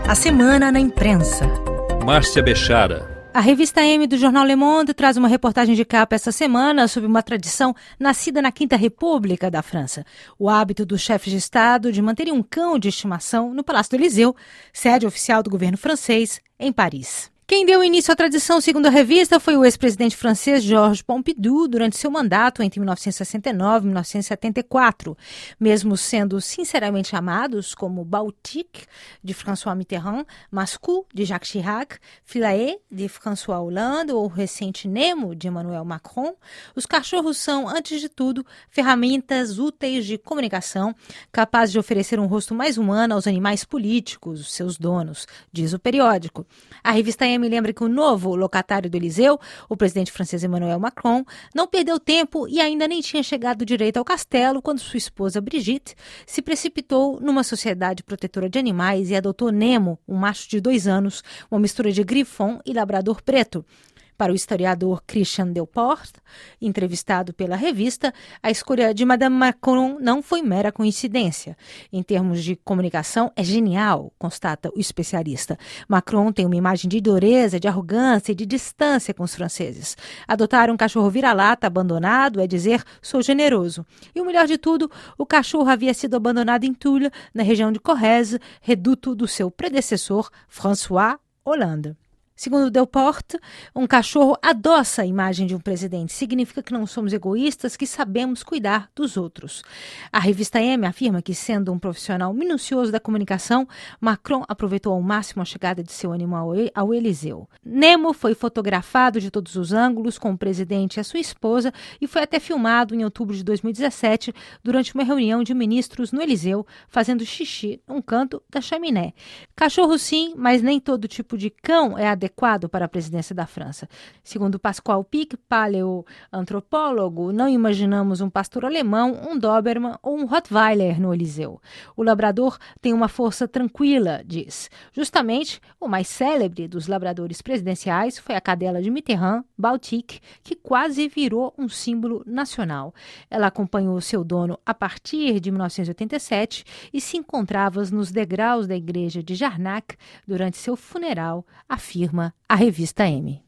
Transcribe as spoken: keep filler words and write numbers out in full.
A semana na imprensa. Márcia Bechara. A revista M do jornal Le Monde traz uma reportagem de capa essa semana sobre uma tradição nascida na Quinta República da França. O hábito dos chefes de Estado de manterem um cão de estimação no Palácio do Élysée, sede oficial do governo francês, em Paris. Quem deu início à tradição, segundo a revista, foi o ex-presidente francês Georges Pompidou durante seu mandato entre mil novecentos e sessenta e nove e mil novecentos e setenta e quatro. Mesmo sendo sinceramente amados como Baltic, de François Mitterrand, Mascou, de Jacques Chirac, Philae, de François Hollande ou o recente Nemo, de Emmanuel Macron, os cachorros são, antes de tudo, ferramentas úteis de comunicação, capazes de oferecer um rosto mais humano aos animais políticos, seus donos, diz o periódico. A revista me lembra que o novo locatário do Élysée, o presidente francês Emmanuel Macron, não perdeu tempo e ainda nem tinha chegado direito ao castelo quando sua esposa Brigitte se precipitou numa sociedade protetora de animais e adotou Nemo, um macho de dois anos, uma mistura de Griffon e labrador preto. Para o historiador Christian Delporte, entrevistado pela revista, a escolha de Madame Macron não foi mera coincidência. Em termos de comunicação, é genial, constata o especialista. Macron tem uma imagem de dureza, de arrogância e de distância com os franceses. Adotar um cachorro vira-lata abandonado é dizer, sou generoso. E o melhor de tudo, o cachorro havia sido abandonado em Toul, na região de Corrèze, reduto do seu predecessor, François Hollande. Segundo Delporte, um cachorro adoça a imagem de um presidente. Significa que não somos egoístas, que sabemos cuidar dos outros. A revista M afirma que, sendo um profissional minucioso da comunicação, Macron aproveitou ao máximo a chegada de seu animal ao Élysée. Nemo foi fotografado de todos os ângulos com o presidente e a sua esposa e foi até filmado em outubro de dois mil e dezessete durante uma reunião de ministros no Élysée, fazendo xixi num canto da chaminé. Cachorro sim, mas nem todo tipo de cão é adequado adequado para a presidência da França. Segundo Pascal Pic, paleoantropólogo, não imaginamos um pastor alemão, um Doberman ou um Rottweiler no Élysée. O labrador tem uma força tranquila, diz. Justamente, o mais célebre dos labradores presidenciais foi a cadela de Mitterrand, Baltic, que quase virou um símbolo nacional. Ela acompanhou seu dono a partir de mil novecentos e oitenta e sete e se encontrava nos degraus da igreja de Jarnac durante seu funeral, afirma a revista M.